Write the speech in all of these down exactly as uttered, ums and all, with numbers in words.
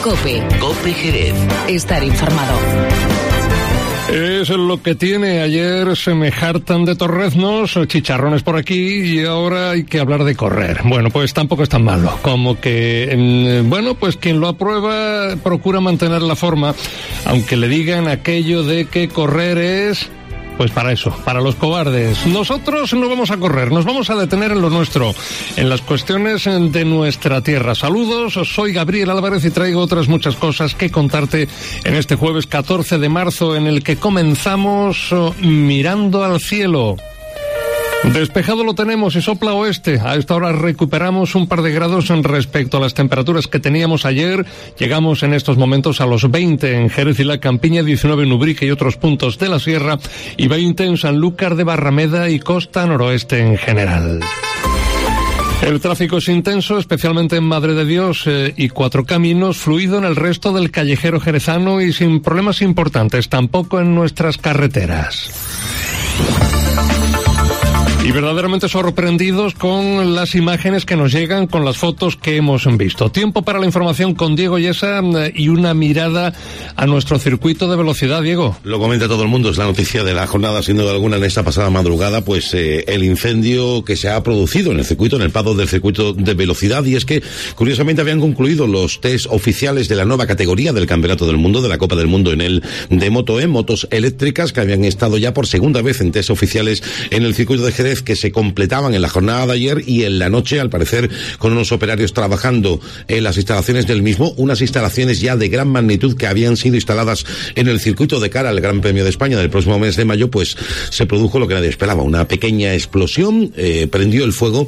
COPE. COPE Jerez. Estar informado. Es lo que tiene. Ayer se me hartan de torreznos, chicharrones por aquí, y ahora hay que hablar de correr. Bueno, pues tampoco es tan malo. Como que, bueno, pues quien lo aprueba procura mantener la forma, aunque le digan aquello de que correr es... Pues para eso, para los cobardes. Nosotros no vamos a correr, nos vamos a detener en lo nuestro, en las cuestiones de nuestra tierra. Saludos, soy Gabriel Álvarez y traigo otras muchas cosas que contarte en este jueves catorce de marzo, en el que comenzamos mirando al cielo. Despejado lo tenemos y sopla oeste. A esta hora recuperamos un par de grados en respecto a las temperaturas que teníamos ayer. Llegamos en estos momentos a los veinte en Jerez y la Campiña, diecinueve en Ubrique y otros puntos de la sierra, y veinte en Sanlúcar de Barrameda y costa noroeste en general. El tráfico es intenso, especialmente en Madre de Dios eh, y Cuatro Caminos, fluido en el resto del callejero jerezano y sin problemas importantes, tampoco en nuestras carreteras. Y verdaderamente sorprendidos con las imágenes que nos llegan, con las fotos que hemos visto. Tiempo para la información con Diego Yesa y una mirada a nuestro circuito de velocidad. Diego. Lo comenta todo el mundo, es la noticia de la jornada, sin duda alguna, en esta pasada madrugada, pues eh, el incendio que se ha producido en el circuito, en el paddock del circuito de velocidad, y es que, curiosamente, habían concluido los test oficiales de la nueva categoría del Campeonato del Mundo, de la Copa del Mundo en el de Moto E, motos eléctricas, que habían estado ya por segunda vez en test oficiales en el circuito de Jerez, que se completaban en la jornada de ayer y en la noche, al parecer, con unos operarios trabajando en las instalaciones del mismo, unas instalaciones ya de gran magnitud que habían sido instaladas en el circuito de cara al Gran Premio de España del próximo mes de mayo. Pues se produjo lo que nadie esperaba, una pequeña explosión, eh, prendió el fuego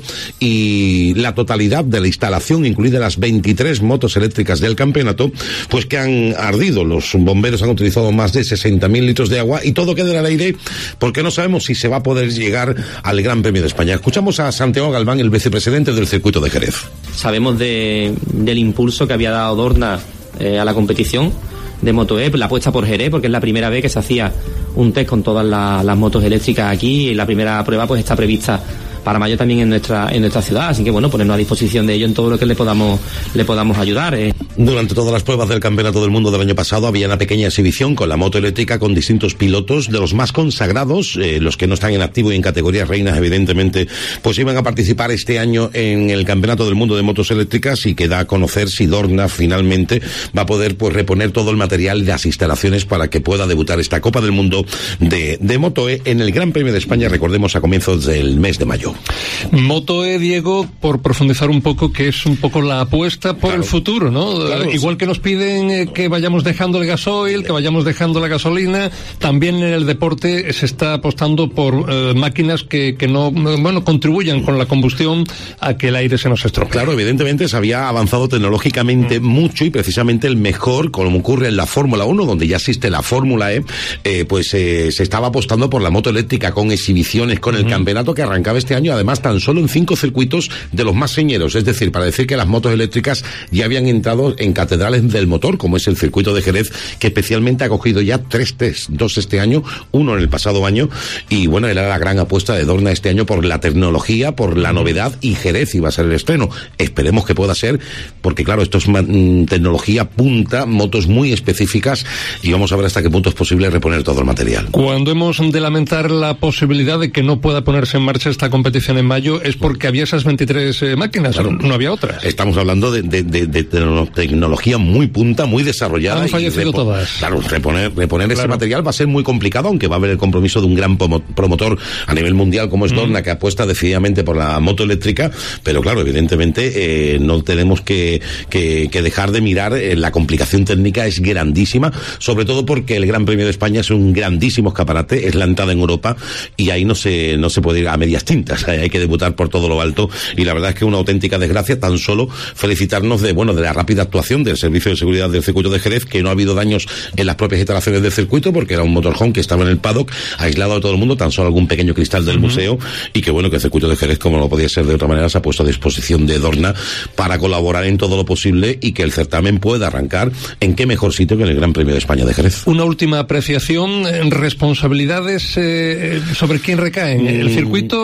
y la totalidad de la instalación, incluidas las veintitrés motos eléctricas del campeonato, pues que han ardido. Los bomberos han utilizado más de sesenta mil litros de agua y todo queda en el aire porque no sabemos si se va a poder llegar al Gran Premio de España. Escuchamos a Santiago Galván, el vicepresidente del circuito de Jerez. Sabemos de, del impulso que había dado Dorna eh, a la competición de Moto E, la apuesta por Jerez, porque es la primera vez que se hacía un test con todas la, las motos eléctricas aquí, y la primera prueba pues está prevista para mayo también en nuestra en nuestra ciudad, así que bueno, ponernos a disposición de ello en todo lo que le podamos le podamos ayudar. Eh. Durante todas las pruebas del Campeonato del Mundo del año pasado había una pequeña exhibición con la moto eléctrica, con distintos pilotos de los más consagrados, eh, los que no están en activo y en categorías reinas, evidentemente, pues iban a participar este año en el Campeonato del Mundo de motos eléctricas, y que da a conocer si Dorna finalmente va a poder pues reponer todo el material de las instalaciones para que pueda debutar esta Copa del Mundo de, de Moto E en el Gran Premio de España, recordemos, a comienzos del mes de mayo. Moto E, Diego, por profundizar un poco, que es un poco la apuesta por claro, el futuro, ¿no? Claro, igual sí. Que nos piden eh, que vayamos dejando el gasoil, que vayamos dejando la gasolina, también en el deporte se está apostando por eh, máquinas que, que no, bueno, contribuyan con la combustión a que el aire se nos estropee. Claro, evidentemente se había avanzado tecnológicamente mm. mucho, y precisamente el mejor, como ocurre en la Fórmula uno, donde ya existe la Fórmula E, eh, pues eh, se estaba apostando por la moto eléctrica, con exhibiciones, con el mm. campeonato que arrancaba este año, además tan solo en cinco circuitos de los más señeros, es decir, para decir que las motos eléctricas ya habían entrado en catedrales del motor, como es el circuito de Jerez, que especialmente ha cogido ya tres test, dos este año, uno en el pasado año, y bueno, era la gran apuesta de Dorna este año por la tecnología, por la novedad, y Jerez iba a ser el estreno. Esperemos que pueda ser, porque claro, esto es mm, tecnología punta, motos muy específicas, y vamos a ver hasta qué punto es posible reponer todo el material. Cuando hemos de lamentar la posibilidad de que no pueda ponerse en marcha esta competición en mayo, es porque había esas veintitrés eh, máquinas, claro, no había otras. Estamos hablando de, de, de, de tecnología muy punta, muy desarrollada. Han fallecido repo- todas. Claro, reponer, reponer claro. ese material va a ser muy complicado, aunque va a haber el compromiso de un gran pomo- promotor a nivel mundial como es mm. Dorna, que apuesta decididamente por la moto eléctrica, pero claro, evidentemente eh, no tenemos que, que, que dejar de mirar, eh, la complicación técnica es grandísima, sobre todo porque el Gran Premio de España es un grandísimo escaparate, es la entrada en Europa, y ahí no se, no se puede ir a medias tintas, hay que debutar por todo lo alto, y la verdad es que una auténtica desgracia. Tan solo felicitarnos de, bueno, de la rápida actuación del Servicio de Seguridad del Circuito de Jerez, que no ha habido daños en las propias instalaciones del circuito, porque era un motorhome que estaba en el paddock, aislado de todo el mundo, tan solo algún pequeño cristal del uh-huh. museo, y que bueno, que el Circuito de Jerez, como no podía ser de otra manera, se ha puesto a disposición de Dorna para colaborar en todo lo posible, y que el certamen pueda arrancar en qué mejor sitio que en el Gran Premio de España de Jerez. Una última apreciación, responsabilidades eh, sobre quién recaen. Mm. El circuito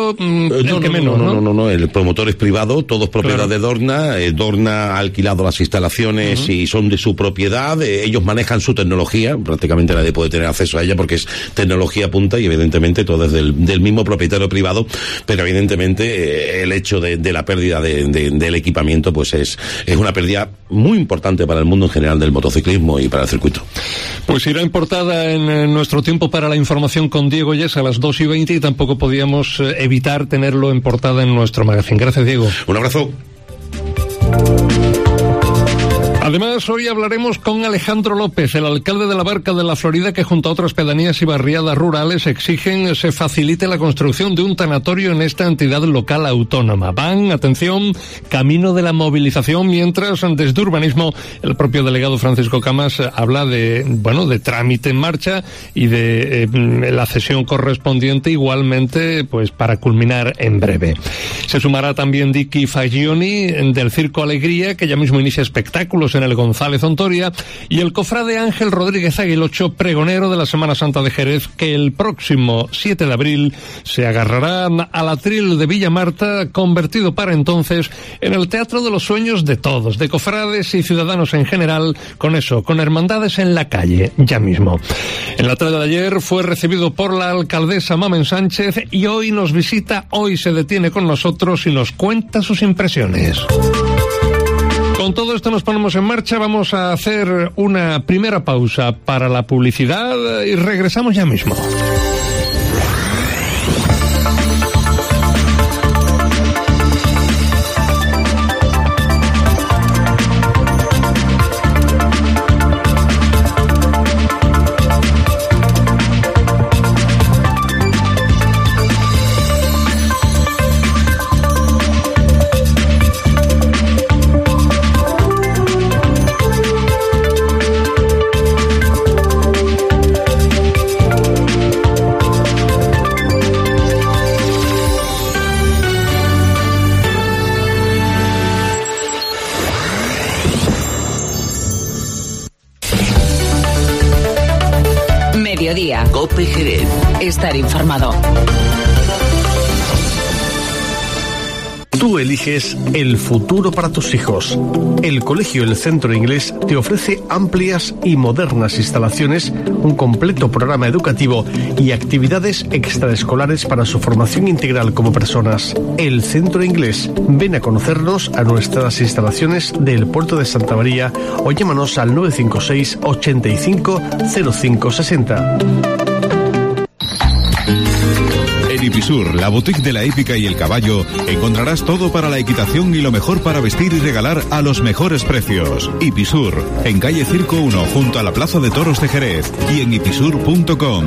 mm, eh, el no, que no, menos, no, ¿no? no, no, no, el promotor es privado, todo es propiedad Claro. de Dorna, eh, Dorna ha alquilado las instalaciones uh-huh. y son de su propiedad, eh, ellos manejan su tecnología, prácticamente nadie puede tener acceso a ella porque es tecnología punta y evidentemente todo es del, del mismo propietario privado, pero evidentemente eh, el hecho de, de la pérdida de, de, del equipamiento pues es, es una pérdida muy importante para el mundo en general del motociclismo y para el circuito. Pues irá en portada en, en nuestro tiempo para la información con Diego Yes a las dos y veinte y tampoco podíamos eh, evitar tenerlo en portada en nuestro magazine. Gracias, Diego. Un abrazo. Además, hoy hablaremos con Alejandro López, el alcalde de la Barca de la Florida, que junto a otras pedanías y barriadas rurales exigen se facilite la construcción de un tanatorio en esta entidad local autónoma. Van, atención, camino de la movilización, mientras desde Urbanismo el propio delegado Francisco Camas habla de, bueno, de trámite en marcha y de eh, la cesión correspondiente igualmente, pues para culminar en breve. Se sumará también Dicky Fagioni del Circo Alegría, que ya mismo inicia espectáculos en el González Ontoria, y el cofrade Ángel Rodríguez Aguilocho, pregonero de la Semana Santa de Jerez, que el próximo siete de abril se agarrará al atril de Villa Marta, convertido para entonces en el teatro de los sueños de todos, de cofrades y ciudadanos en general, con eso, con hermandades en la calle, ya mismo. En la tarde de ayer fue recibido por la alcaldesa Mamen Sánchez y hoy nos visita, hoy se detiene con nosotros y nos cuenta sus impresiones. Con todo esto nos ponemos en marcha, vamos a hacer una primera pausa para la publicidad y regresamos ya mismo. Mediodía. COPE Jerez. Estar informado. Tú eliges el futuro para tus hijos. El Colegio El Centro Inglés te ofrece amplias y modernas instalaciones, un completo programa educativo y actividades extraescolares para su formación integral como personas. El Centro Inglés. Ven a conocernos a nuestras instalaciones del Puerto de Santa María o llámanos al nueve cinco seis, ochenta y cinco, cero cinco sesenta. En Ipisur, la boutique de la hípica y el caballo, encontrarás todo para la equitación y lo mejor para vestir y regalar a los mejores precios. Ipisur, en calle Circo uno, junto a la Plaza de Toros de Jerez, y en ipisur punto com.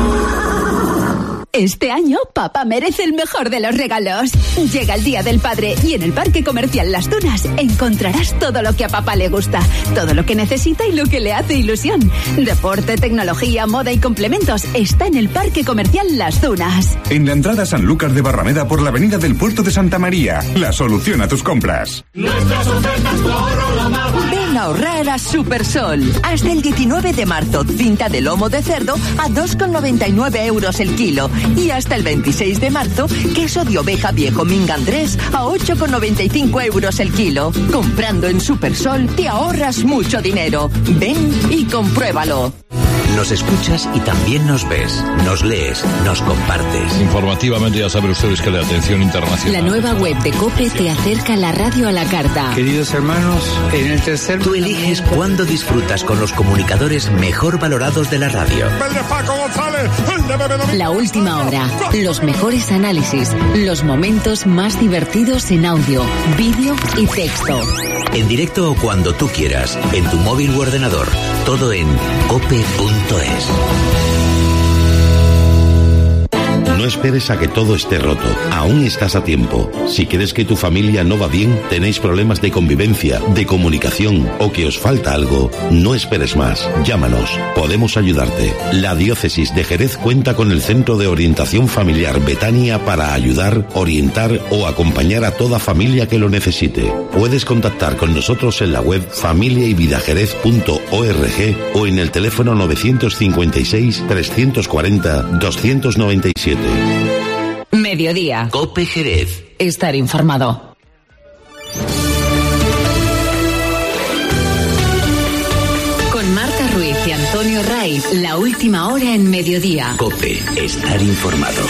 Este año, papá merece el mejor de los regalos. Llega el Día del Padre y en el Parque Comercial Las Dunas encontrarás todo lo que a papá le gusta, todo lo que necesita y lo que le hace ilusión. Deporte, tecnología, moda y complementos está en el Parque Comercial Las Dunas. En la entrada Sanlúcar de Barrameda por la avenida del Puerto de Santa María. La solución a tus compras. Nuestras ofertas por lo más barato. Ven a ahorrar a Supersol. Hasta el diecinueve de marzo, cinta de lomo de cerdo a dos con noventa y nueve euros el kilo. Y hasta el veintiséis de marzo, queso de oveja viejo Minga Andrés a ocho con noventa y cinco euros el kilo. Comprando en Supersol te ahorras mucho dinero. Ven y compruébalo. Nos escuchas y también nos ves, nos lees, nos compartes. Informativamente ya saben ustedes que la atención internacional. La nueva web de COPE te acerca la radio a la carta. Queridos hermanos, en el tercer... Tú eliges cuándo disfrutas con los comunicadores mejor valorados de la radio. La última hora, los mejores análisis, los momentos más divertidos en audio, vídeo y texto. En directo o cuando tú quieras, en tu móvil u ordenador. Todo en cope punto es. No esperes a que todo esté roto. Aún estás a tiempo. Si crees que tu familia no va bien, tenéis problemas de convivencia, de comunicación o que os falta algo, no esperes más. Llámanos. Podemos ayudarte. La Diócesis de Jerez cuenta con el Centro de Orientación Familiar Betania para ayudar, orientar o acompañar a toda familia que lo necesite. Puedes contactar con nosotros en la web familia y vida jerez punto org o en el teléfono nueve cinco seis, trescientos cuarenta, doscientos noventa y siete. Mediodía. COPE Jerez. Estar informado. Con Marta Ruiz y Antonio Raiz, la última hora en Mediodía. COPE. Estar informado.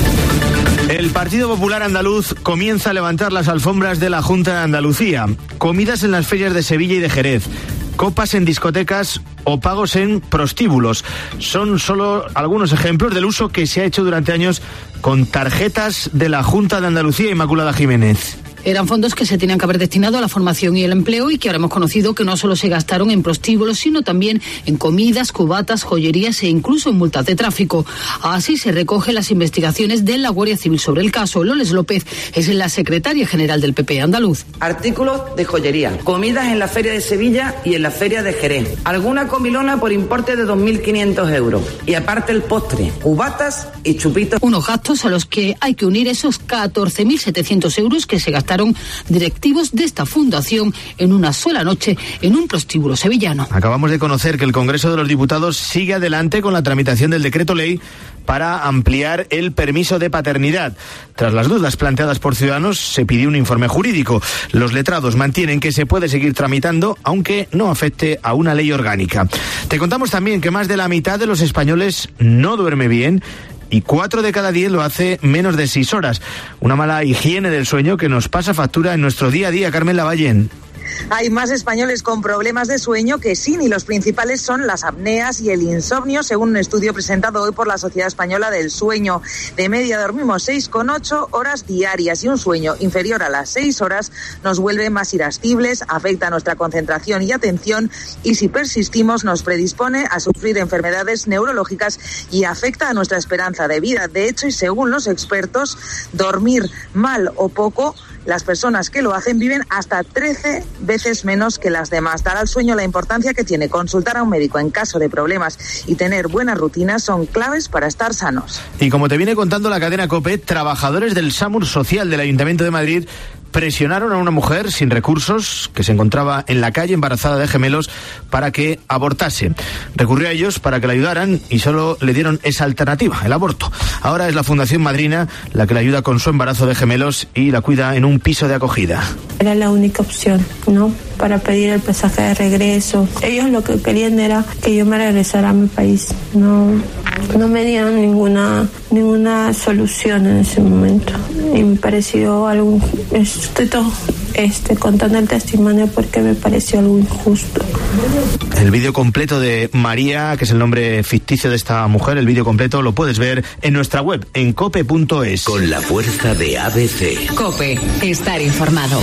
El Partido Popular Andaluz comienza a levantar las alfombras de la Junta de Andalucía. Comidas en las ferias de Sevilla y de Jerez. Copas en discotecas o pagos en prostíbulos. Son solo algunos ejemplos del uso que se ha hecho durante años con tarjetas de la Junta de Andalucía. Inmaculada Jiménez. Eran fondos que se tenían que haber destinado a la formación y el empleo y que ahora hemos conocido que no solo se gastaron en prostíbulos, sino también en comidas, cubatas, joyerías e incluso en multas de tráfico. Así se recogen las investigaciones de la Guardia Civil sobre el caso. Loles López es la secretaria general del P P andaluz. Artículos de joyería, comidas en la Feria de Sevilla y en la Feria de Jerez. Alguna comilona por importe de dos mil quinientos euros. Y aparte el postre, cubatas y chupitos. Unos gastos a los que hay que unir esos catorce mil setecientos euros que se gastaron directivos de esta fundación en una sola noche en un prostíbulo sevillano. Acabamos de conocer que el Congreso de los Diputados sigue adelante con la tramitación del decreto ley para ampliar el permiso de paternidad. Tras las dudas planteadas por Ciudadanos, se pidió un informe jurídico. Los letrados mantienen que se puede seguir tramitando, aunque no afecte a una ley orgánica. Te contamos también que más de la mitad de los españoles no duerme bien y cuatro de cada diez lo hace menos de seis horas. Una mala higiene del sueño que nos pasa factura en nuestro día a día. Carmen Lavallén. Hay más españoles con problemas de sueño que sin, y los principales son las apneas y el insomnio, según un estudio presentado hoy por la Sociedad Española del Sueño. De media dormimos seis coma ocho horas diarias y un sueño inferior a las seis horas nos vuelve más irascibles, afecta a nuestra concentración y atención y si persistimos nos predispone a sufrir enfermedades neurológicas y afecta a nuestra esperanza de vida. De hecho, y según los expertos, dormir mal o poco, las personas que lo hacen viven hasta trece veces menos que las demás. Dar al sueño la importancia que tiene consultar a un médico en caso de problemas y tener buenas rutinas son claves para estar sanos. Y como te viene contando la cadena COPE, trabajadores del SAMUR Social del Ayuntamiento de Madrid presionaron a una mujer sin recursos que se encontraba en la calle embarazada de gemelos para que abortase. Recurrió a ellos para que la ayudaran y solo le dieron esa alternativa, el aborto. Ahora es la Fundación Madrina la que la ayuda con su embarazo de gemelos y la cuida en un piso de acogida. Era la única opción, ¿no?, para pedir el pasaje de regreso. Ellos lo que querían era que yo me regresara a mi país. No, no me dieron ninguna, ninguna solución en ese momento. Y me pareció algo... Estoy todo, este, contando el testimonio porque me pareció algo injusto. El vídeo completo de María, que es el nombre ficticio de esta mujer, el vídeo completo lo puedes ver en nuestra web, en cope punto es. Con la fuerza de A B C. COPE. Estar informado.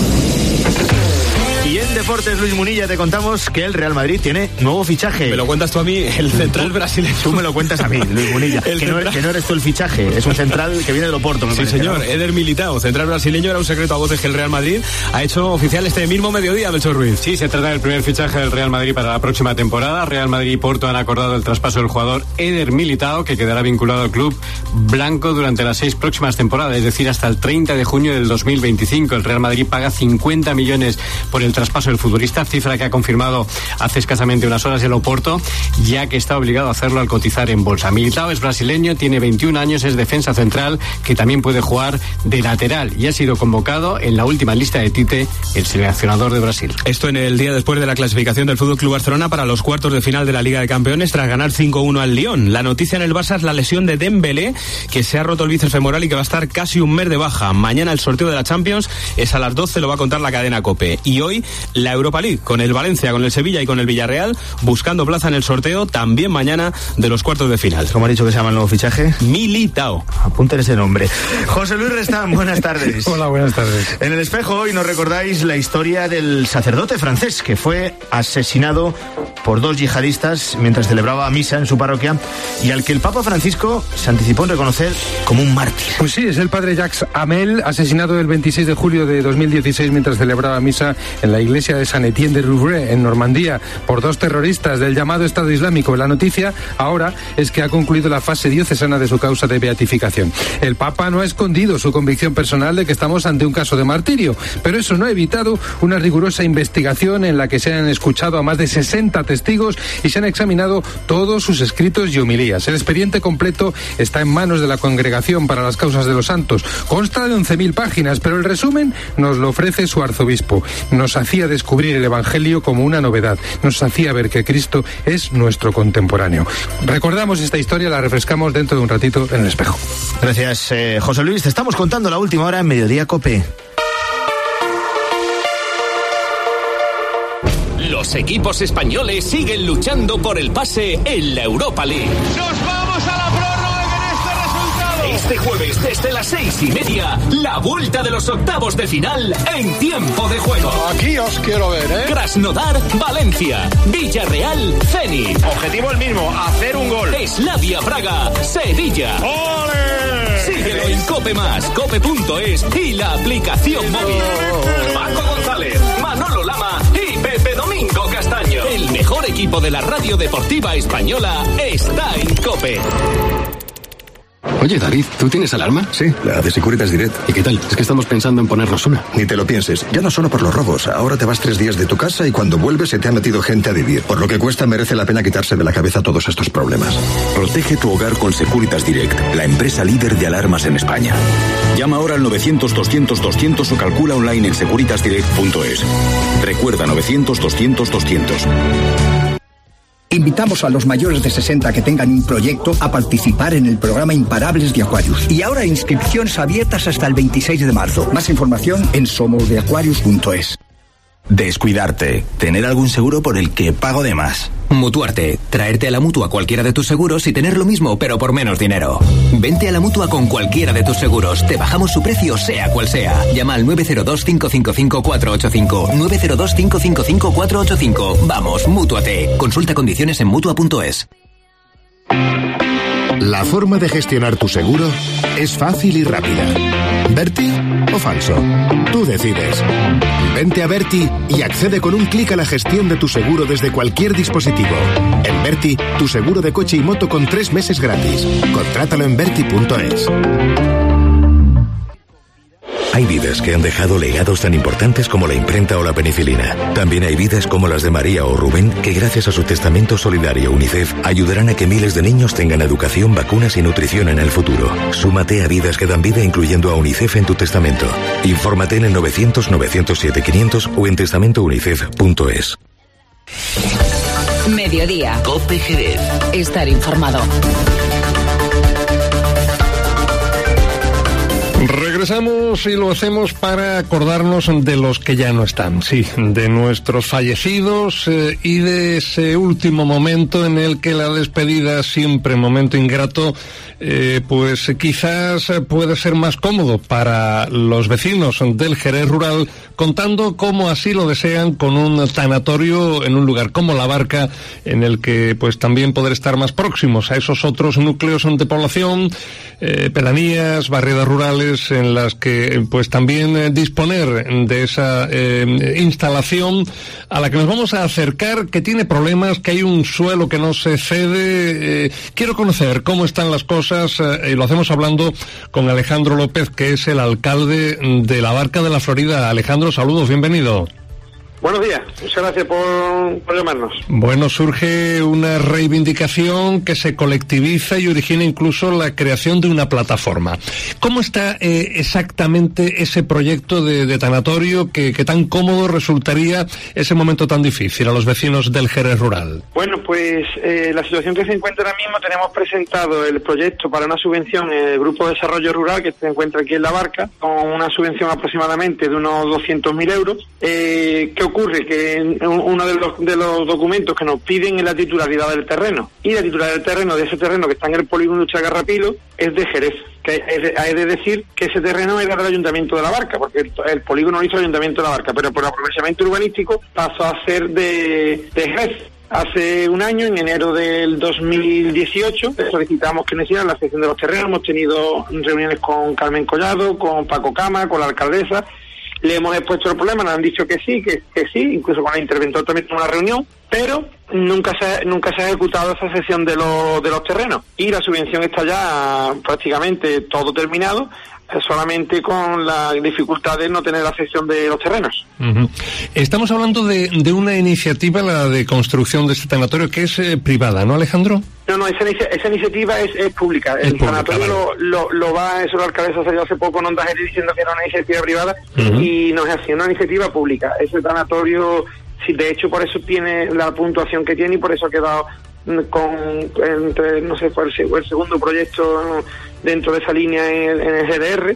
Y en Deportes, Luis Munilla, te contamos que el Real Madrid tiene nuevo fichaje. ¿Me lo cuentas tú a mí? El central tú, brasileño. Tú me lo cuentas a mí, Luis Munilla. que, central... no, que no eres tú el fichaje, es un central que viene de Oporto. Sí, parece, señor, ¿no? Eder Militao, central brasileño, era un secreto a voces que el Real Madrid ha hecho oficial este mismo mediodía, Melchor Ruiz. Sí, se trata del primer fichaje del Real Madrid para la próxima temporada. Real Madrid y Porto han acordado el traspaso del jugador Eder Militao, que quedará vinculado al club blanco durante las seis próximas temporadas, es decir, hasta el treinta de junio del dos mil veinticinco. El Real Madrid paga cincuenta millones por el traspaso del futbolista, cifra que ha confirmado hace escasamente unas horas el Oporto, ya que está obligado a hacerlo al cotizar en bolsa. Militao es brasileño, tiene veintiún años, es defensa central, que también puede jugar de lateral y ha sido convocado en la última lista de Tite, el seleccionador de Brasil. Esto en el día después de la clasificación del F C Barcelona para los cuartos de final de la Liga de Campeones tras ganar cinco uno al Lyon. La noticia en el Barça es la lesión de Dembélé, que se ha roto el bíceps femoral y que va a estar casi un mes de baja. Mañana el sorteo de la Champions es a las doce, lo va a contar la cadena COPE. Y hoy la Europa League, con el Valencia, con el Sevilla y con el Villarreal, buscando plaza en el sorteo también mañana de los cuartos de final. ¿Cómo ha dicho que se llama el nuevo fichaje? Militao. Apunten ese nombre. José Luis Restán, buenas tardes. Hola, buenas tardes. En el Espejo hoy nos recordáis la historia del sacerdote francés que fue asesinado por dos yihadistas mientras celebraba misa en su parroquia y al que el Papa Francisco se anticipó en reconocer como un mártir. Pues sí, es el padre Jacques Hamel, asesinado el veintiséis de julio de dos mil dieciséis mientras celebraba misa en la iglesia de San Etienne de Rouvray, en Normandía, por dos terroristas del llamado Estado Islámico. La noticia ahora es que ha concluido la fase diocesana de su causa de beatificación. El Papa no ha escondido su convicción personal de que estamos ante un caso de martirio, pero eso no ha evitado una rigurosa investigación en la que se han escuchado a más de sesenta testigos y se han examinado todos sus escritos y homilías. El expediente completo está en manos de la Congregación para las Causas de los Santos. Consta de once mil páginas, pero el resumen nos lo ofrece su arzobispo. Nos hacía descubrir el Evangelio como una novedad. Nos hacía ver que Cristo es nuestro contemporáneo. Recordamos esta historia, la refrescamos dentro de un ratito en el espejo. Gracias, eh, José Luis. Te estamos contando la última hora en Mediodía COPE. Los equipos españoles siguen luchando por el pase en la Europa League. ¡Nos vamos a la prórroga con este resultado! Este jueves, desde las seis y media, la vuelta de los octavos de final en tiempo de juego. Aquí os quiero ver, ¿eh? Krasnodar, Valencia. Villarreal, Zenit. Objetivo el mismo, hacer un gol. Slavia Praga, Sevilla. ¡Ole! Síguelo en Cope Más, cope punto es y la aplicación móvil. Paco González, Manolo Lama y Pepe Domingo Castaño. El mejor equipo de la radio deportiva española está en Cope. Oye, David, ¿tú tienes alarma? Sí, la de Securitas Direct. ¿Y qué tal? Es que estamos pensando en ponernos una. Ni te lo pienses. Ya no solo por los robos. Ahora te vas tres días de tu casa y cuando vuelves se te ha metido gente a vivir. Por lo que cuesta, merece la pena quitarse de la cabeza todos estos problemas. Protege tu hogar con Securitas Direct, la empresa líder de alarmas en España. Llama ahora al novecientos doscientos doscientos o calcula online en securitas direct punto es. Recuerda novecientos doscientos doscientos. Invitamos a los mayores de sesenta que tengan un proyecto a participar en el programa Imparables de Aquarius. Y ahora inscripciones abiertas hasta el veintiséis de marzo. Más información en somos de aquarius punto es. Descuidarte. Tener algún seguro por el que pago de más. Mutuarte. Traerte a la Mutua cualquiera de tus seguros y tener lo mismo, pero por menos dinero. Vente a la Mutua con cualquiera de tus seguros. Te bajamos su precio, sea cual sea. Llama al nueve cero dos, cinco cinco cinco, cuatro ocho cinco. nueve cero dos, cinco cinco cinco, cuatro ocho cinco. Vamos, Mútuate. Consulta condiciones en mutua punto es. La forma de gestionar tu seguro es fácil y rápida. ¿Berti o falso? Tú decides. Vente a Berti y accede con un clic a la gestión de tu seguro desde cualquier dispositivo. En Berti, tu seguro de coche y moto con tres meses gratis. Contrátalo en berti punto es. Hay vidas que han dejado legados tan importantes como la imprenta o la penicilina. También hay vidas como las de María o Rubén que gracias a su testamento solidario UNICEF ayudarán a que miles de niños tengan educación, vacunas y nutrición en el futuro. Súmate a Vidas que dan vida incluyendo a UNICEF en tu testamento. Infórmate en el novecientos, novecientos siete, quinientos o en testamento unicef punto es. Mediodía. COPE Jerez. Estar informado. Regresamos y lo hacemos para acordarnos de los que ya no están, sí, de nuestros fallecidos eh, y de ese último momento en el que la despedida, siempre momento ingrato, eh, pues quizás puede ser más cómodo para los vecinos del Jerez rural, contando cómo así lo desean con un tanatorio en un lugar como La Barca, en el que pues también poder estar más próximos a esos otros núcleos de población, eh, pedanías, barriadas rurales, en las que pues también eh, disponer de esa eh, instalación a la que nos vamos a acercar, que tiene problemas, que hay un suelo que no se cede. Eh, quiero conocer cómo están las cosas eh, y lo hacemos hablando con Alejandro López, que es el alcalde de La Barca de la Florida. Alejandro, saludos, bienvenido. Buenos días, muchas gracias por, por llamarnos. Bueno, surge una reivindicación que se colectiviza y origina incluso la creación de una plataforma. ¿Cómo está eh, exactamente ese proyecto de, de tanatorio que, que tan cómodo resultaría ese momento tan difícil a los vecinos del Jerez rural? Bueno, pues eh, la situación que se encuentra ahora mismo, tenemos presentado el proyecto para una subvención en el Grupo de Desarrollo Rural que se encuentra aquí en La Barca, con una subvención aproximadamente de unos doscientos mil euros, eh, que ocurre que uno de los, de los documentos que nos piden es la titularidad del terreno, y la titularidad del terreno, de ese terreno que está en el polígono industrial Garrapilo, es de Jerez, que hay de decir que ese terreno era del Ayuntamiento de La Barca, porque el, el polígono lo hizo el Ayuntamiento de La Barca, pero por aprovechamiento urbanístico pasó a ser de, de Jerez. Hace un año, en enero del dos mil dieciocho, solicitamos que nos hicieran la cesión de los terrenos. Hemos tenido reuniones con Carmen Collado, con Paco Cama, con la alcaldesa, Le hemos expuesto el problema, nos han dicho que sí, que, que sí, incluso con el interventor también en una reunión, pero nunca se nunca se ha ejecutado esa cesión de los de los terrenos. Y la subvención está ya prácticamente todo terminado, solamente con la dificultad de no tener la cesión de los terrenos. Uh-huh. Estamos hablando de, de una iniciativa, la de construcción de este tanatorio, que es eh, privada, ¿no, Alejandro? No, no, esa, esa iniciativa es, es pública. Es el pública, sanatorio vale. lo, lo, lo va, eso la alcaldesa salió hace poco en Onda Jerez diciendo que era una iniciativa privada, uh-huh. y no es así, una iniciativa pública. Ese tanatorio, sí, de hecho, por eso tiene la puntuación que tiene y por eso ha quedado con, entre, no sé, por el, el segundo proyecto dentro de esa línea en, en el G D R,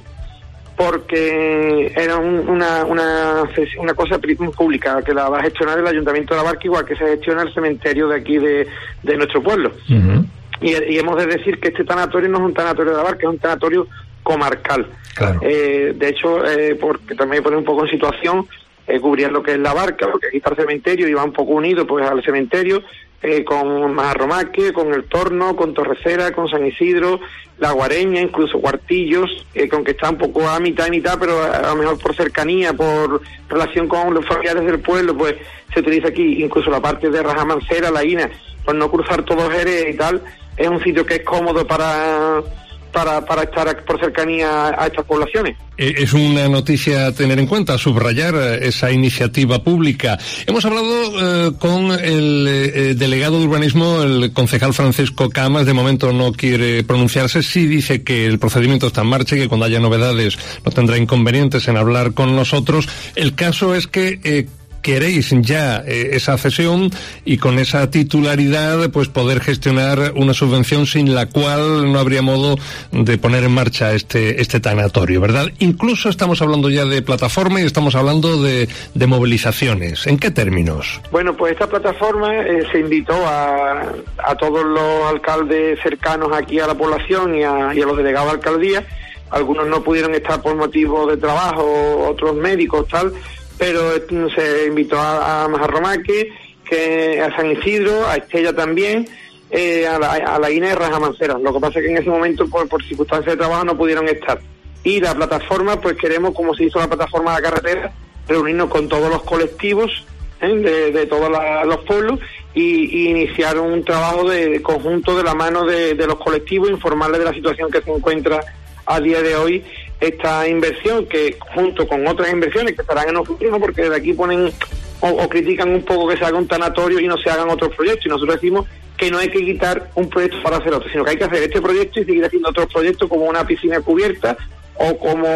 porque era un, una, una una cosa pública que la va a gestionar el Ayuntamiento de La Barca, igual que se gestiona el cementerio de aquí de, de nuestro pueblo. Uh-huh. y, y hemos de decir que este tanatorio no es un tanatorio de La Barca, es un tanatorio comarcal. Claro. Eh, de hecho, eh, porque también pone un poco en situación, eh, cubrir lo que es La Barca, porque aquí está el cementerio y va un poco unido pues al cementerio, eh, con Majarromaque, con El Torno, con Torrecera, con San Isidro, La Guareña, incluso Cuartillos, eh, con que está un poco a mitad y mitad, pero a, a lo mejor por cercanía, por relación con los familiares del pueblo, pues se utiliza aquí, incluso la parte de Rajamancera, La Ina, por no cruzar todo Jerez y tal, es un sitio que es cómodo para... Para, para estar por cercanía a estas poblaciones. Es una noticia a tener en cuenta, subrayar esa iniciativa pública. Hemos hablado eh, con el eh, delegado de urbanismo, el concejal Francisco Camas. De momento no quiere pronunciarse. Sí dice que el procedimiento está en marcha y que cuando haya novedades no tendrá inconvenientes en hablar con nosotros. El caso es que eh, queréis ya eh, esa cesión y con esa titularidad pues poder gestionar una subvención sin la cual no habría modo de poner en marcha este este tanatorio, ¿verdad? Incluso estamos hablando ya de plataforma y estamos hablando de, de movilizaciones. ¿En qué términos? Bueno, pues esta plataforma eh, se invitó a, a todos los alcaldes cercanos aquí a la población y a, y a los delegados de alcaldía. Algunos no pudieron estar por motivos de trabajo, otros médicos, tal, pero se invitó a, a Majarromaque, que a San Isidro, a Estella también, eh, a la, a la Ina y Rajamancera. Lo que pasa es que en ese momento, por, por circunstancias de trabajo, no pudieron estar. Y la plataforma, pues queremos, como se hizo la plataforma de la carretera, reunirnos con todos los colectivos ¿eh? de, de todos la, los pueblos y, y iniciar un trabajo de, de conjunto de la mano de, de los colectivos, informarles de la situación que se encuentra a día de hoy esta inversión, que junto con otras inversiones que estarán en el futuro, porque desde aquí ponen o, o critican un poco que se haga un tanatorio y no se hagan otros proyectos, y nosotros decimos que no hay que quitar un proyecto para hacer otro, sino que hay que hacer este proyecto y seguir haciendo otros proyectos como una piscina cubierta o como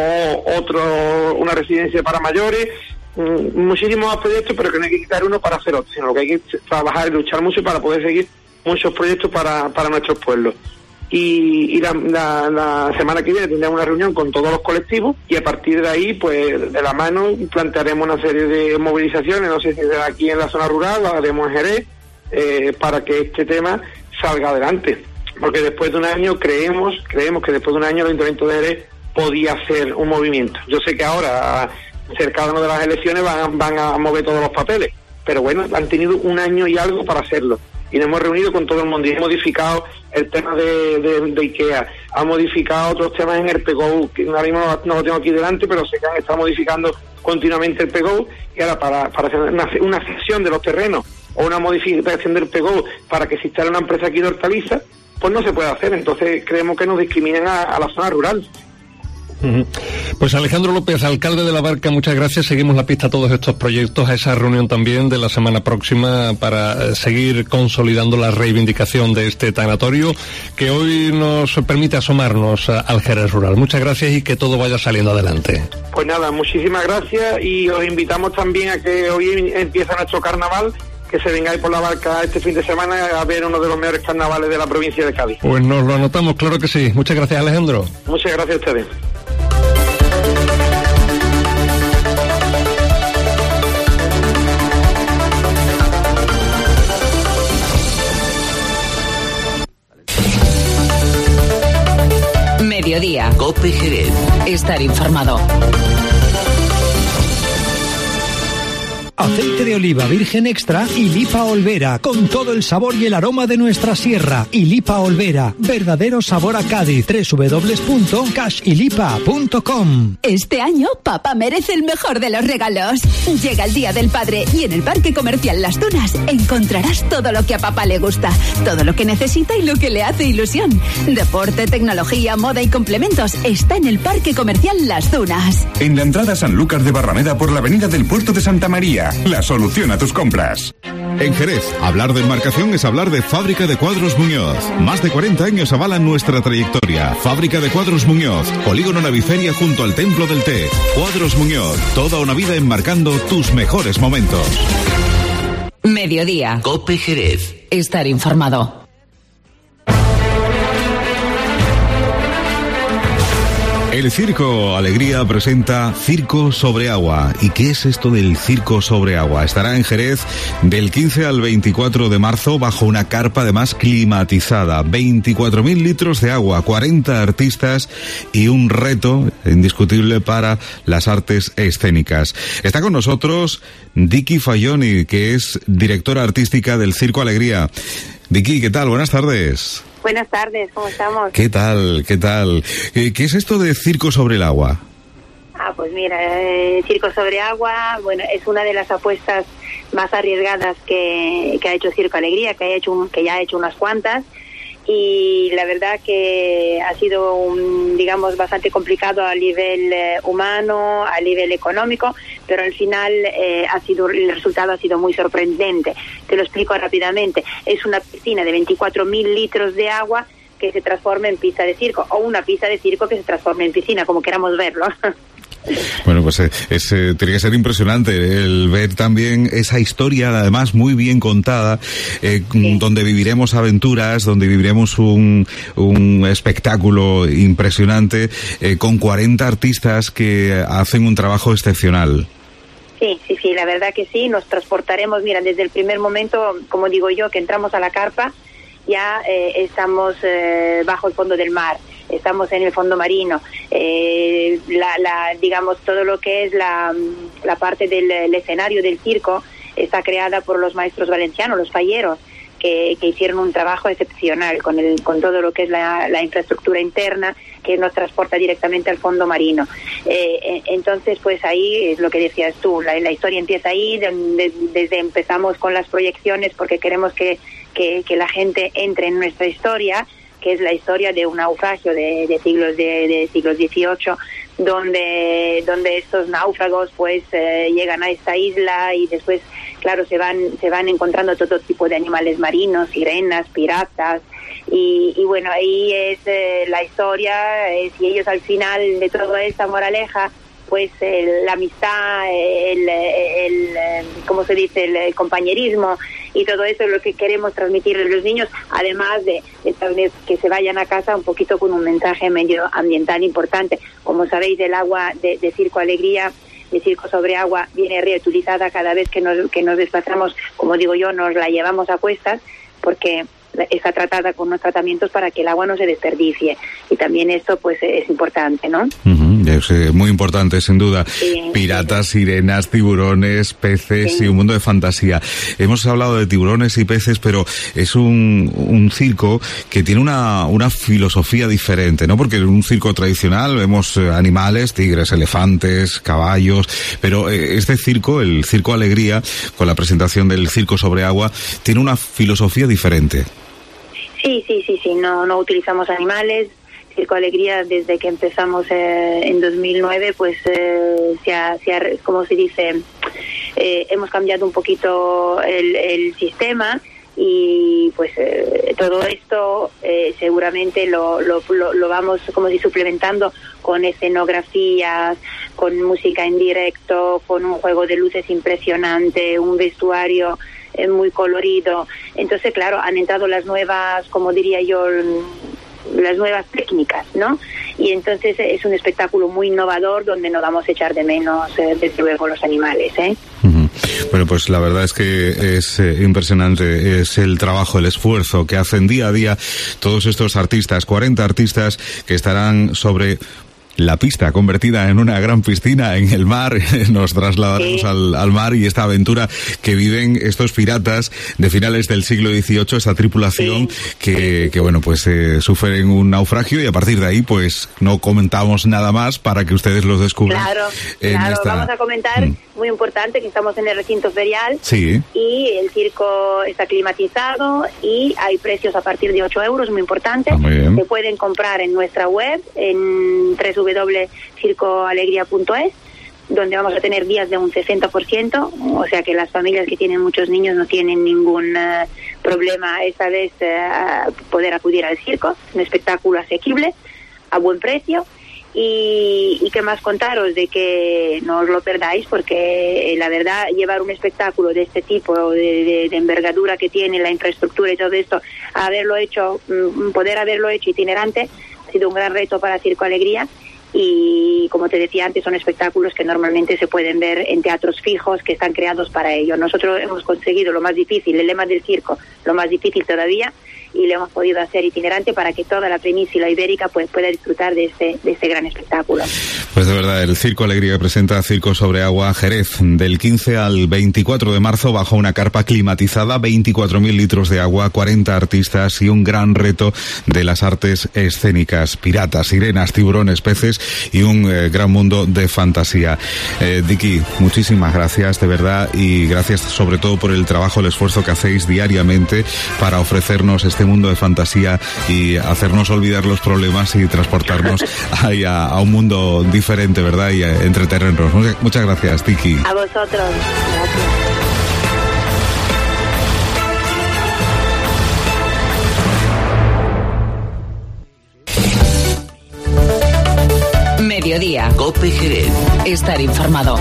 otro una residencia para mayores, muchísimos más proyectos, pero que no hay que quitar uno para hacer otro, sino que hay que trabajar y luchar mucho para poder seguir muchos proyectos para, para nuestros pueblos. Y, y la, la, la semana que viene tendremos una reunión con todos los colectivos y a partir de ahí, pues de la mano, plantearemos una serie de movilizaciones, no sé si será aquí en la zona rural, lo haremos en Jerez, eh, para que este tema salga adelante. Porque después de un año creemos, creemos que después de un año el Ayuntamiento de Jerez podía hacer un movimiento. Yo sé que ahora, cercano de las elecciones, van, van a mover todos los papeles, pero bueno, han tenido un año y algo para hacerlo. Y nos hemos reunido con todo el mundo y hemos modificado el tema de, de, de IKEA, ha modificado otros temas en el P G O, que ahora mismo no, no lo tengo aquí delante, pero sé que han estado modificando continuamente el P G O, y ahora para, para hacer una, una cesión de los terrenos o una modificación del P G O para que se instale una empresa aquí de hortalizas, pues no se puede hacer. Entonces creemos que nos discriminan a, a la zona rural. Pues Alejandro López, alcalde de La Barca, muchas gracias. Seguimos la pista a todos estos proyectos, a esa reunión también de la semana próxima para seguir consolidando la reivindicación de este tanatorio que hoy nos permite asomarnos al Jerez rural. Muchas gracias y que todo vaya saliendo adelante. Pues nada, muchísimas gracias y os invitamos también a que hoy empieza nuestro carnaval, que se vengáis por La Barca este fin de semana a ver uno de los mejores carnavales de la provincia de Cádiz. Pues nos lo anotamos, claro que sí. Muchas gracias, Alejandro. Muchas gracias a ustedes. Mediodía. COPE Jerez. Estar informado. aceite de oliva virgen extra y Lipa Olvera, con todo el sabor y el aroma de nuestra sierra. Y Lipa Olvera, verdadero sabor a Cádiz. doble u doble u doble u punto cash y lipa punto com. Este año, papá merece el mejor de los regalos. Llega el Día del Padre y en el Parque Comercial Las Dunas encontrarás todo lo que a papá le gusta, todo lo que necesita y lo que le hace ilusión. Deporte, tecnología, moda y complementos está en el Parque Comercial Las Dunas. En la entrada a Sanlúcar de Barrameda por la avenida del Puerto de Santa María, la solución a tus compras. En Jerez, hablar de enmarcación es hablar de Fábrica de Cuadros Muñoz. Más de cuarenta años avalan nuestra trayectoria. Fábrica de Cuadros Muñoz, Polígono Naviferia junto al Templo del Té. Cuadros Muñoz, toda una vida enmarcando tus mejores momentos. Mediodía. COPE Jerez. Estar informado. El Circo Alegría presenta Circo sobre Agua. ¿Y qué es esto del Circo sobre Agua? Estará en Jerez del quince al veinticuatro de marzo bajo una carpa además climatizada. veinticuatro mil litros de agua, cuarenta artistas y un reto indiscutible para las artes escénicas. Está con nosotros Dicky Fayoni, que es directora artística del Circo Alegría. Dicky, ¿qué tal? Buenas tardes. Buenas tardes, ¿cómo estamos? ¿Qué tal? ¿Qué tal? ¿Qué es esto de Circo sobre el Agua? Ah, pues mira, eh, Circo sobre Agua, bueno, es una de las apuestas más arriesgadas que, que ha hecho Circo Alegría, que ha hecho un, que ya ha hecho unas cuantas, y la verdad que ha sido un, digamos, bastante complicado a nivel eh, humano, a nivel económico, pero al final eh, ha sido el resultado ha sido muy sorprendente. Te lo explico rápidamente. Es una piscina de veinticuatro mil litros de agua que se transforma en pista de circo, o una pista de circo que se transforma en piscina, como queramos verlo. Bueno, pues eh, es, eh, tiene que ser impresionante el ver también esa historia, además muy bien contada, eh, sí. donde viviremos aventuras, donde viviremos un, un espectáculo impresionante, eh, con cuarenta artistas que hacen un trabajo excepcional. Sí, sí, sí, la verdad que sí, nos transportaremos, mira, desde el primer momento, como digo yo, que entramos a la carpa, ya eh, estamos eh, bajo el fondo del mar. Estamos en el fondo marino, eh, la, la, digamos, todo lo que es la, la parte del el escenario del circo está creada por los maestros valencianos, los falleros, que, que hicieron un trabajo excepcional con, el, con todo lo que es la, la infraestructura interna que nos transporta directamente al fondo marino. Eh, entonces, pues ahí es lo que decías tú, la, la historia empieza ahí, de, de, desde empezamos con las proyecciones porque queremos que, que, que la gente entre en nuestra historia, que es la historia de un naufragio de, de siglos de, de siglos dieciocho, donde donde estos náufragos pues eh, llegan a esta isla y después, claro, se van se van encontrando todo tipo de animales marinos, sirenas, piratas, y, y bueno, ahí es eh, la historia, es, y ellos al final de toda esta moraleja, pues el, la amistad, el, el, el ¿cómo se dice?, el, el compañerismo y todo eso es lo que queremos transmitirle a los niños, además de, de tal vez que se vayan a casa un poquito con un mensaje medioambiental importante. Como sabéis, el agua de, de Circo Alegría, de Circo sobre Agua, viene reutilizada cada vez que nos, que nos desplazamos, como digo yo, nos la llevamos a cuestas, porque está tratada con unos tratamientos para que el agua no se desperdicie, y también esto pues es importante, ¿no? Uh-huh, es eh, muy importante, sin duda. Sí, piratas, sí. Sirenas, tiburones, peces, sí. Y un mundo de fantasía. Hemos hablado de tiburones y peces, pero es un, un circo que tiene una, una filosofía diferente, ¿no? Porque en un circo tradicional vemos eh, animales, tigres, elefantes, caballos, pero eh, este circo, el Circo Alegría, con la presentación del Circo sobre Agua, tiene una filosofía diferente. Sí, sí, sí, sí, no, no utilizamos animales. Circo Alegría, desde que empezamos eh, en dos mil nueve, pues eh, se ha, se ha, como se dice, eh, hemos cambiado un poquito el, el sistema, y pues eh, todo esto eh, seguramente lo, lo, lo, lo vamos como si suplementando con escenografías, con música en directo, con un juego de luces impresionante, un vestuario eh, muy colorido. Entonces, claro, han entrado las nuevas, como diría yo, las nuevas técnicas, ¿no? Y entonces es un espectáculo muy innovador donde no vamos a echar de menos, eh, desde luego, los animales, ¿eh? Uh-huh. Bueno, pues la verdad es que es eh, impresionante, es el trabajo, el esfuerzo que hacen día a día todos estos artistas, cuarenta artistas que estarán sobre la pista convertida en una gran piscina en el mar. Nos trasladaremos sí. al, al mar y esta aventura que viven estos piratas de finales del siglo dieciocho, esta tripulación sí. que, que bueno, pues eh, sufren un naufragio y a partir de ahí pues no comentamos nada más para que ustedes los descubran. Claro, claro, esta... vamos a comentar, mm. muy importante, que estamos en el recinto ferial sí. y el circo está climatizado y hay precios a partir de ocho euros, muy importante. Ah, muy bien. Se pueden comprar en nuestra web, en doble u doble u doble punto circo alegría punto es, donde vamos a tener días de un sesenta por ciento, o sea que las familias que tienen muchos niños no tienen ningún uh, problema esta vez uh, poder acudir al circo. Es un espectáculo asequible, a buen precio. Y, y qué más contaros, de que no os lo perdáis, porque eh, la verdad llevar un espectáculo de este tipo, de, de, de envergadura que tiene la infraestructura y todo esto, haberlo hecho, poder haberlo hecho itinerante, ha sido un gran reto para Circo Alegría. Y como te decía antes, son espectáculos que normalmente se pueden ver en teatros fijos que están creados para ello. Nosotros hemos conseguido lo más difícil, el lema del circo, lo más difícil todavía, y lo hemos podido hacer itinerante para que toda la península ibérica pues pueda disfrutar de este, de este gran espectáculo. Pues de verdad, el Circo Alegría presenta Circo sobre Agua Jerez del quince al veinticuatro de marzo bajo una carpa climatizada, veinticuatro mil litros de agua, cuarenta artistas y un gran reto de las artes escénicas, piratas, sirenas, tiburones, peces y un eh, gran mundo de fantasía. Eh, Dicky, muchísimas gracias de verdad y gracias sobre todo por el trabajo, el esfuerzo que hacéis diariamente para ofrecernos este mundo de fantasía y hacernos olvidar los problemas y transportarnos ahí a, a un mundo diferente, ¿verdad? Y a entretenernos. Muchas, muchas gracias, Tiki. A vosotros. Gracias. Mediodía. COPE Jerez. Estar informado.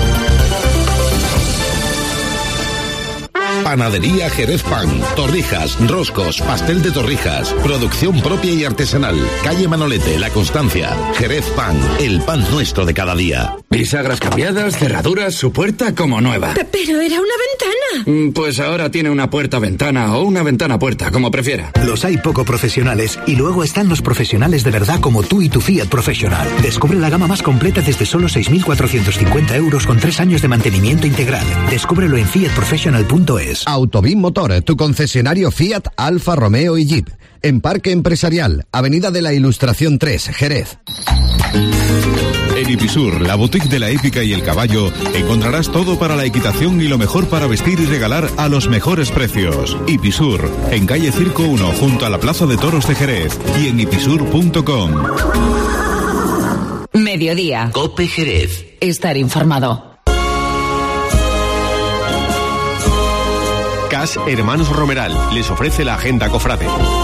Panadería Jerez Pan, torrijas, roscos, pastel de torrijas, producción propia y artesanal, calle Manolete, La Constancia. Jerez Pan, el pan nuestro de cada día. Bisagras cambiadas, cerraduras, su puerta como nueva. Pero era una ventana. Pues ahora tiene una puerta-ventana o una ventana-puerta, como prefiera. Los hay poco profesionales y luego están los profesionales de verdad como tú y tu Fiat Professional. Descubre la gama más completa desde solo seis mil cuatrocientos cincuenta euros con tres años de mantenimiento integral. Descúbrelo en fiat professional punto es. Autobim Motor, tu concesionario Fiat, Alfa Romeo y Jeep. En Parque Empresarial, Avenida de la Ilustración tres, Jerez. En Ipisur, la boutique de la hípica y el caballo, encontrarás todo para la equitación y lo mejor para vestir y regalar a los mejores precios. Ipisur, en calle Circo uno, junto a la Plaza de Toros de Jerez, y en ipisur punto com. Mediodía. COPE Jerez. Estar informado. Cash Hermanos Romeral les ofrece la agenda cofrade.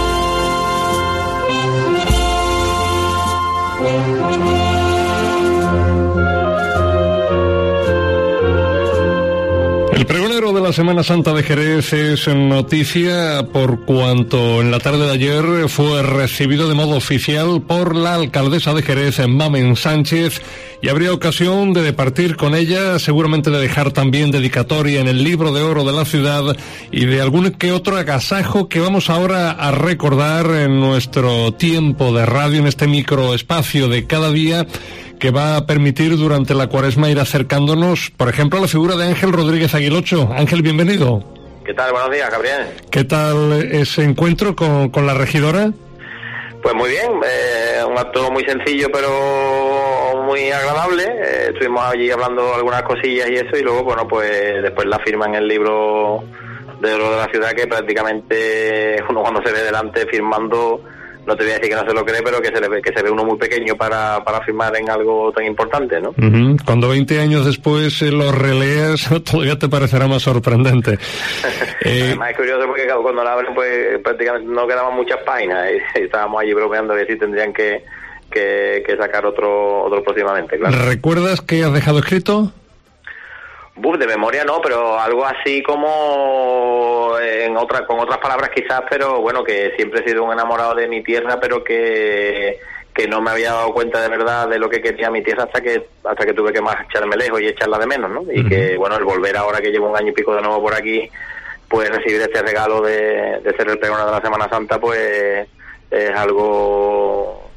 El pregonero de la Semana Santa de Jerez es noticia por cuanto en la tarde de ayer fue recibido de modo oficial por la alcaldesa de Jerez, Mamen Sánchez, y habría ocasión de departir con ella, seguramente de dejar también dedicatoria en el libro de oro de la ciudad y de algún que otro agasajo que vamos ahora a recordar en nuestro tiempo de radio, en este microespacio de cada día, que va a permitir durante la cuaresma ir acercándonos, por ejemplo, a la figura de Ángel Rodríguez Aguilocho. Ángel, bienvenido. ¿Qué tal? Buenos días, Gabriel. ¿Qué tal ese encuentro con, con la regidora? Pues muy bien, eh, un acto muy sencillo pero muy agradable. Eh, estuvimos allí hablando algunas cosillas y eso, y luego, bueno, pues después la firma en el libro de oro de la ciudad, que prácticamente uno cuando se ve delante firmando, no te voy a decir que no se lo cree, pero que se le ve, que se ve uno muy pequeño para, para firmar en algo tan importante, ¿no? Uh-huh. Cuando veinte años después eh, lo relees, todavía te parecerá más sorprendente. eh... Además es curioso porque cuando la abren, pues prácticamente no quedaban muchas páginas y, y estábamos allí bromeando de si tendrían que, que, que sacar otro, otro próximamente, claro. ¿Recuerdas qué has dejado escrito? Buf, de memoria no, pero algo así como en otra, con otras palabras quizás, pero bueno, que siempre he sido un enamorado de mi tierra, pero que que no me había dado cuenta de verdad de lo que quería mi tierra hasta que hasta que tuve que marcharme lejos y echarla de menos, ¿no? Y uh-huh. que bueno, el volver ahora que llevo un año y pico de nuevo por aquí, pues recibir este regalo de, de ser el pregonero de la Semana Santa, pues es algo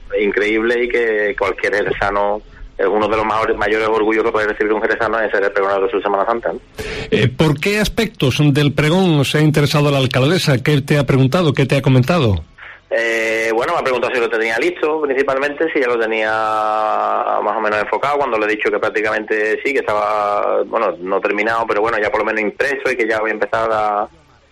increíble y que cualquier jerezano, uno de los mayores, mayores orgullos que puede recibir un jerezano es ser el pregonero de su Semana Santa, ¿no? Eh, ¿Por qué aspectos del pregón se ha interesado la alcaldesa? ¿Qué te ha preguntado? ¿Qué te ha comentado? Eh, bueno, me ha preguntado si lo tenía listo, principalmente, si ya lo tenía más o menos enfocado, cuando le he dicho que prácticamente sí, que estaba, bueno, no terminado, pero bueno, ya por lo menos impreso y que ya voy a empezar a,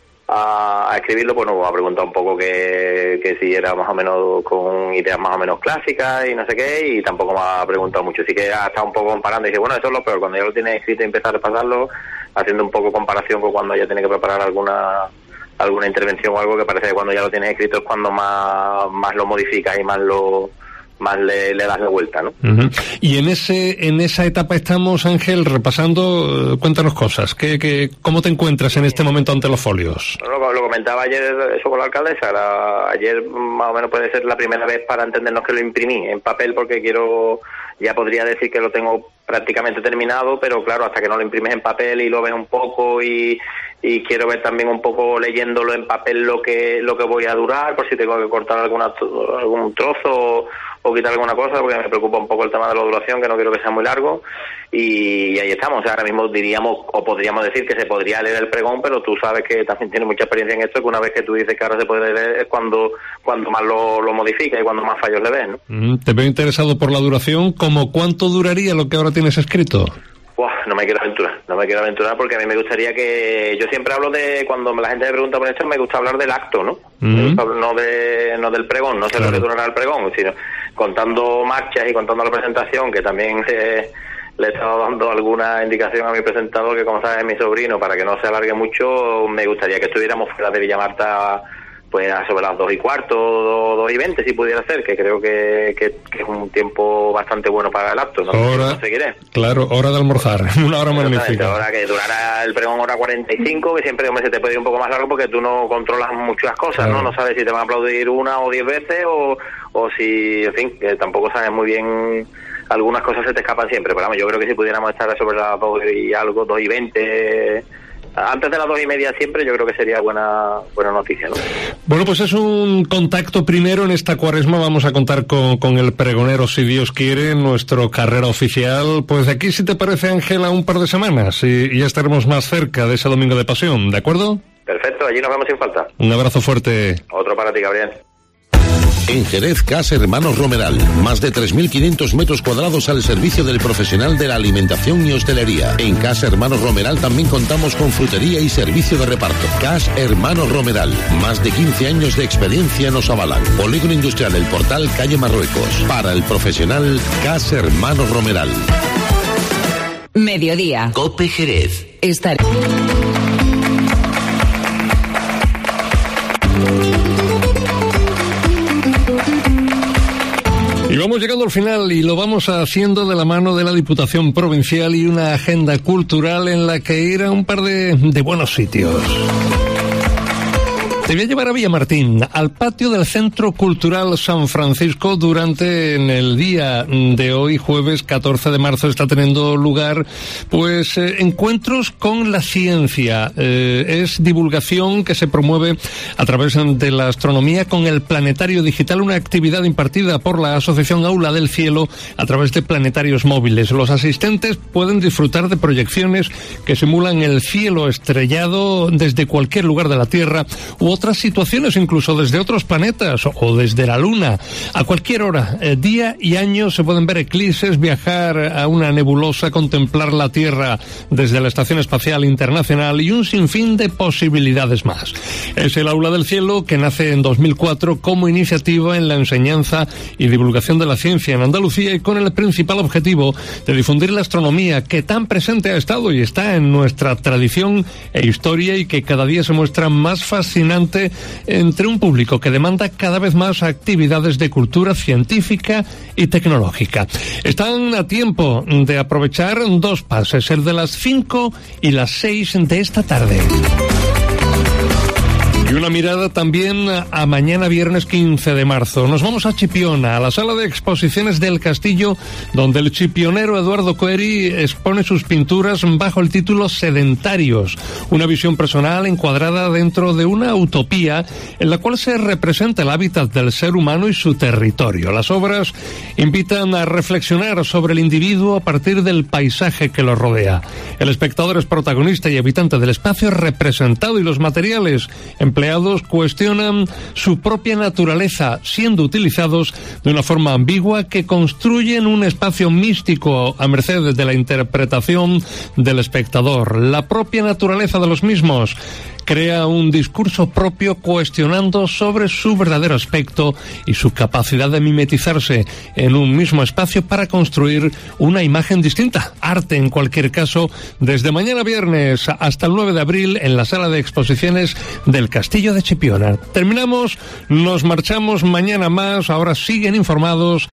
a, a escribirlo. Pues nos ha preguntado un poco que, que si era más o menos con ideas más o menos clásicas y no sé qué, y tampoco me ha preguntado mucho. Sí que ha estado un poco comparando y dice, bueno, eso es lo peor, cuando ya lo tienes escrito y empezar a pasarlo, haciendo un poco comparación con cuando ya tiene que preparar alguna alguna intervención o algo, que parece que cuando ya lo tienes escrito es cuando más, más lo modificas y más lo más le, le das la vuelta, ¿no? Uh-huh. Y en ese en esa etapa estamos, Ángel, repasando. Cuéntanos cosas. ¿Qué, qué, ¿Cómo te encuentras en este momento ante los folios? Lo, lo comentaba ayer eso con la alcaldesa. La, ayer más o menos puede ser la primera vez para entendernos que lo imprimí en papel, porque quiero, ya podría decir que lo tengo prácticamente terminado, pero claro, hasta que no lo imprimes en papel y lo ves un poco y y quiero ver también un poco leyéndolo en papel lo que lo que voy a durar, por si tengo que cortar alguna algún trozo o, o quitar alguna cosa, porque me preocupa un poco el tema de la duración, que no quiero que sea muy largo, y, y ahí estamos. O sea, ahora mismo diríamos o podríamos decir que se podría leer el pregón, pero tú sabes que también tienes mucha experiencia en esto, que una vez que tú dices que ahora se puede leer es cuando cuando más lo, lo modifica y cuando más fallos le ves, ¿no? Mm, te veo interesado por la duración. ¿Cómo cuánto duraría lo que ahora tienes escrito? Uf, no me quiero aventurar, no me quiero aventurar porque a mí me gustaría que... Yo siempre hablo de, cuando la gente me pregunta por esto, me gusta hablar del acto, ¿no? Uh-huh. Me gusta, no de no del pregón, no sé claro. Lo que durará el pregón, sino contando marchas y contando la presentación, que también eh, le he estado dando alguna indicación a mi presentador, que como sabes es mi sobrino, para que no se alargue mucho. Me gustaría que estuviéramos fuera de Villamarta pues a sobre las dos y cuarto, dos y veinte, si pudiera ser, que creo que, que, que es un tiempo bastante bueno para el acto, ¿no? Hora, no seguiré. Claro, hora de almorzar, una hora magnífica. Ahora que durará el pregón hora cuarenta y cinco, que siempre hombre, se te puede ir un poco más largo porque tú no controlas muchas cosas, claro. ¿no? No sabes si te van a aplaudir una o diez veces o, o si, en fin, que tampoco sabes muy bien, algunas cosas se te escapan siempre, pero vamos, yo creo que si pudiéramos estar sobre las dos y algo, dos y veinte... Antes de las dos y media siempre, yo creo que sería buena buena noticia, ¿no? Bueno, pues es un contacto primero en esta cuaresma. Vamos a contar con, con el pregonero, si Dios quiere, nuestro carrera oficial. Pues de aquí, si te parece, Ángela, un par de semanas y, y ya estaremos más cerca de ese domingo de pasión, ¿de acuerdo? Perfecto, allí nos vemos sin falta. Un abrazo fuerte. Otro para ti, Gabriel. En Jerez, Casa Hermanos Romeral, más de tres mil quinientos metros cuadrados al servicio del profesional de la alimentación y hostelería. En Casa Hermanos Romeral también contamos con frutería y servicio de reparto. Casa Hermanos Romeral, más de quince años de experiencia nos avalan. Polígono Industrial El Portal, calle Marruecos. Para el profesional, Casa Hermanos Romeral. Mediodía. Cope Jerez. Estar... Y vamos llegando al final y lo vamos haciendo de la mano de la Diputación Provincial y una agenda cultural en la que ir a un par de, de buenos sitios. Te voy a llevar a Villamartín, al patio del Centro Cultural San Francisco. Durante en el día de hoy, jueves catorce de marzo, está teniendo lugar pues eh, encuentros con la ciencia. Eh, es divulgación que se promueve a través de la astronomía con el Planetario Digital, una actividad impartida por la Asociación Aula del Cielo a través de planetarios móviles. Los asistentes pueden disfrutar de proyecciones que simulan el cielo estrellado desde cualquier lugar de la Tierra u otras situaciones, incluso desde otros planetas o desde la Luna. A cualquier hora, eh, día y año se pueden ver eclipses, viajar a una nebulosa, contemplar la Tierra desde la Estación Espacial Internacional y un sinfín de posibilidades más. Es el Aula del Cielo, que nace en dos mil cuatro como iniciativa en la enseñanza y divulgación de la ciencia en Andalucía y con el principal objetivo de difundir la astronomía, que tan presente ha estado y está en nuestra tradición e historia y que cada día se muestra más fascinante entre un público que demanda cada vez más actividades de cultura científica y tecnológica. Están a tiempo de aprovechar dos pases, el de las cinco y las seis de esta tarde. Y una mirada también a mañana viernes quince de marzo. Nos vamos a Chipiona, a la sala de exposiciones del Castillo, donde el chipionero Eduardo Coeri expone sus pinturas bajo el título Sedentarios, una visión personal encuadrada dentro de una utopía en la cual se representa el hábitat del ser humano y su territorio. Las obras invitan a reflexionar sobre el individuo a partir del paisaje que lo rodea. El espectador es protagonista y habitante del espacio representado, y los materiales empleados cuestionan su propia naturaleza, siendo utilizados de una forma ambigua que construyen un espacio místico a merced de la interpretación del espectador. La propia naturaleza de los mismos crea un discurso propio cuestionando sobre su verdadero aspecto y su capacidad de mimetizarse en un mismo espacio para construir una imagen distinta. Arte, en cualquier caso, desde mañana viernes hasta el nueve de abril en la sala de exposiciones del Castillo de Chipiona. Terminamos, nos marchamos mañana más, ahora siguen informados.